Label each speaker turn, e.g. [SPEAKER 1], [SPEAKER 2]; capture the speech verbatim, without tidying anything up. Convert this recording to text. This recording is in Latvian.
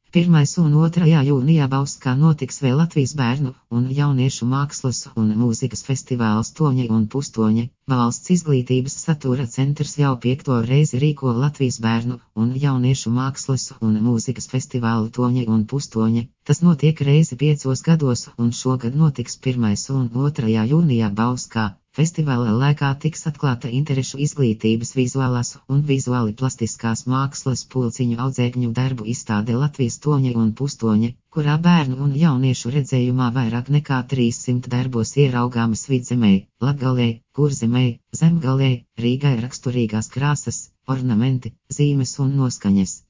[SPEAKER 1] pirmā un otrā jūnijā Bauskā notiks vēl Latvijas bērnu un jauniešu mākslas un mūzikas festivāls Toņi un Pustoņi. Valsts izglītības satura centrs jau piekto reizi rīko Latvijas bērnu un jauniešu mākslas un mūzikas festivālu Toņi un Pustoņi. Tas notiek reizi piecos gados un šogad notiks pirmā un otrā jūnijā Bauskā. Festivāla laikā tiks atklāta interešu izglītības vizuālās un vizuāli plastiskās mākslas pulciņu audzēkņu darbu izstāde Latvijas Toņi un Pustoņi, kurā bērnu un jauniešu redzējumā vairāk nekā trīssimt darbos ieraugāmas Vidzemē, Latgalē, Kurzemē, Zemgalē, Rīgai raksturīgās krāsas, ornamenti, zīmes un noskaņas.